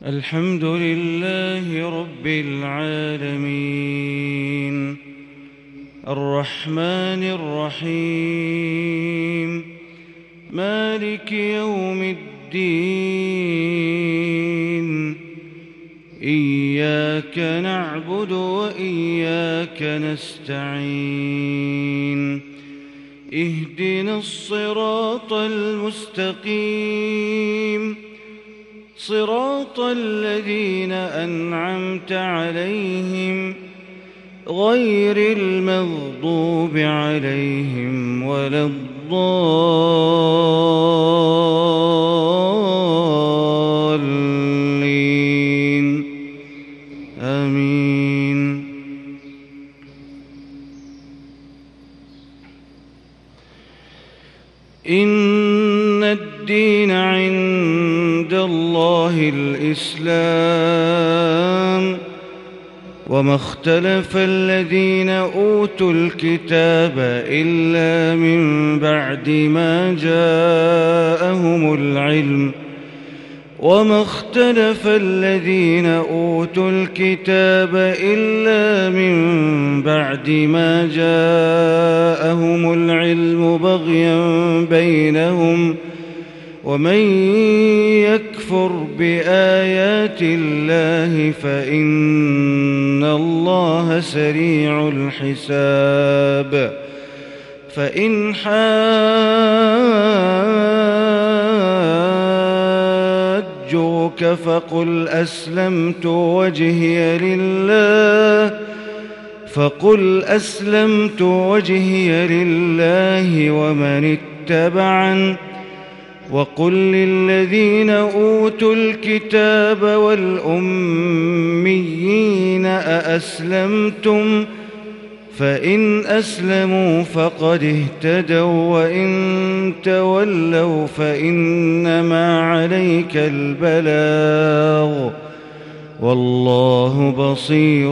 الحمد لله رب العالمين الرحمن الرحيم مالك يوم الدين إياك نعبد وإياك نستعين اهدنا الصراط المستقيم صراط الذين أنعمت عليهم غير المغضوب عليهم ولا الضالين آمين. إن الدين عند الله الإسلام وما اختلف الذين أوتوا الكتاب إلا من بعد ما جاءهم العلم بغيا بينهم ومن يكفر بآيات الله فإن الله سريع الحساب. فإن حاجوك فقل أسلمت وجهي لله ومن اتبعن وقل للذين أوتوا الكتاب والأميين أأسلمتم فإن أسلموا فقد اهتدوا وإن تولوا فإنما عليك البلاغ والله بصير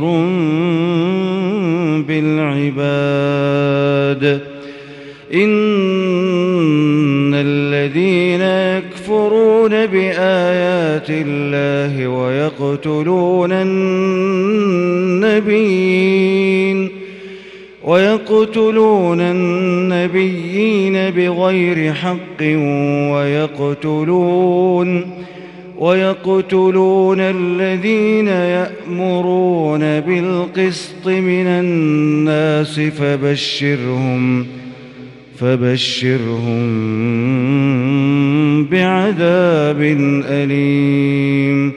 بالعباد. إن الذين يكفرون بآيات الله ويقتلون النبيين بغير حق ويقتلون الذين يأمرون بالقسط من الناس فبشرهم بعذاب أليم.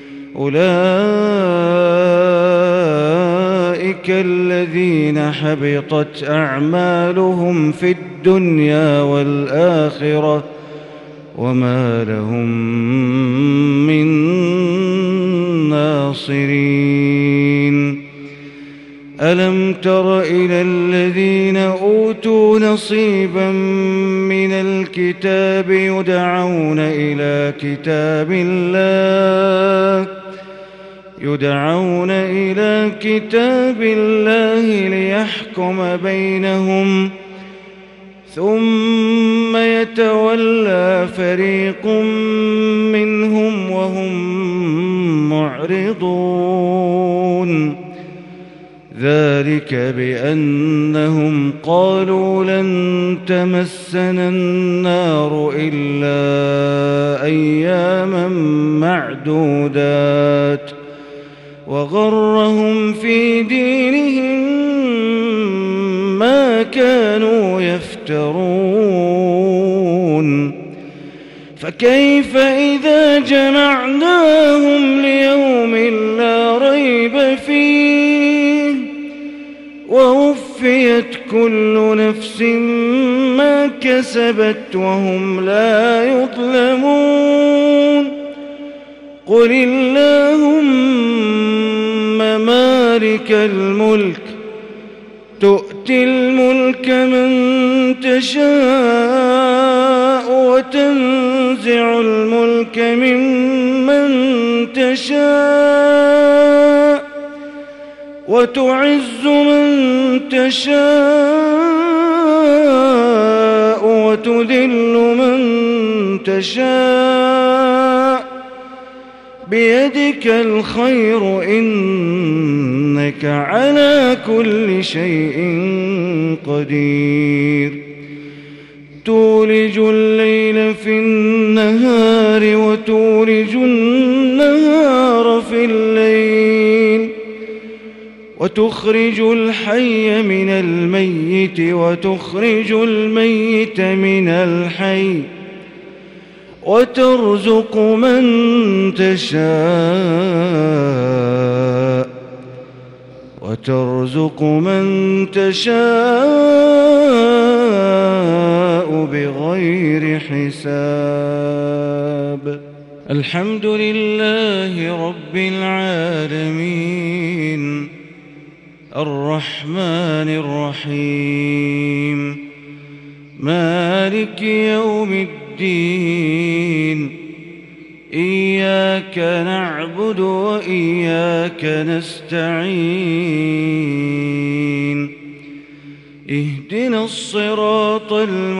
أولئك الذين حبطت أعمالهم في الدنيا والآخرة وما لهم من ناصرين. ألم تر إلى الذين أوتوا نصيبا من الكتاب يدعون إلى كتاب الله ليحكم بينهم ثم يتولى فريق منهم وهم معرضون. ذلك بأنهم قالوا لن تمسنا النار إلا أياما معدودات وغرهم في دينهم ما كانوا يفترون. فكيف إذا جمعناهم ليوم لا ريب فيه ووفيت كل نفس ما كسبت وهم لا يظلمون. قل اللهم مالك الملك تؤتي الملك من تشاء وتنزع الملك ممن تشاء وتعز من تشاء وتذل من تشاء بيدك الخير إنك على كل شيء قدير تولج الليل في النهار وتولج النهار في الليل وتخرج الحي من الميت وتخرج الميت من الحي وترزق من تشاء بغير حساب. الحمد لله رب العالمين الرحمن الرحيم مالك يوم الدين إياك نعبد وإياك نستعين اهدنا الصراط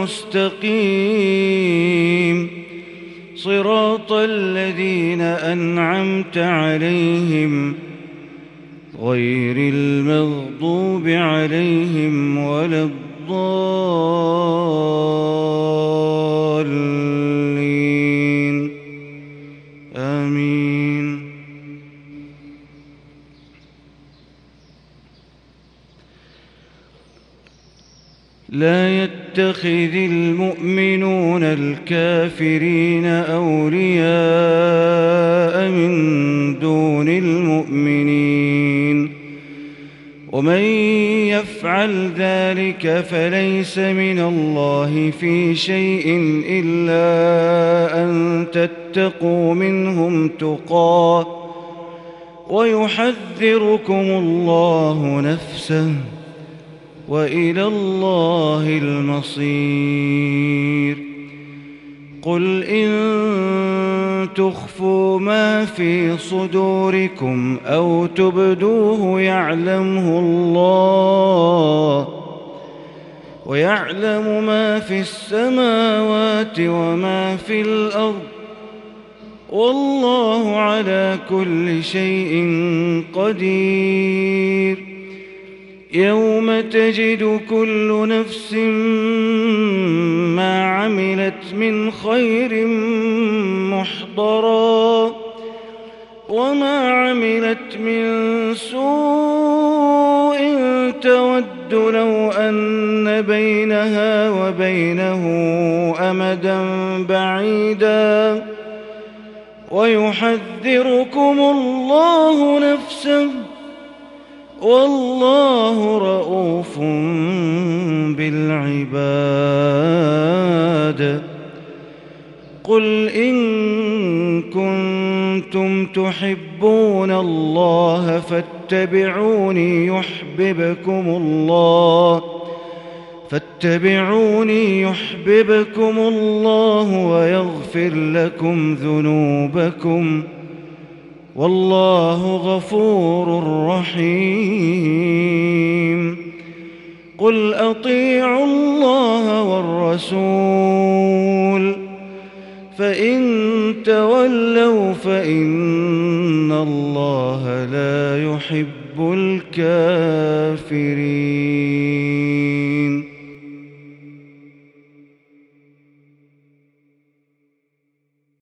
المستقيم صراط الذين أنعمت عليهم غير المغضوب عليهم ولا الضالين آمين. لا يتخذ المؤمنون الكافرين أولياء من دون المؤمنين ومن يفعل ذلك فليس من الله في شيء إلا أن تتقوا منهم تقاه ويحذركم الله نفسه وإلى الله المصير. قل إن تخفوا ما في صدوركم أو تبدوه يعلمه الله ويعلم ما في السماوات وما في الأرض والله على كل شيء قدير. يوم تجد كل نفس ما عملت من خير محضرا وما عملت من سوء تود لو أن بينها وبينه أمدا بعيدا ويحذركم الله نفسه والله رؤوف بالعباد. قل إن كنتم تحبون الله فاتبعوني يحببكم الله ويغفر لكم ذنوبكم والله غفور رحيم. قل أطيعوا الله والرسول فإن تولوا فإن الله لا يحب الكافرين.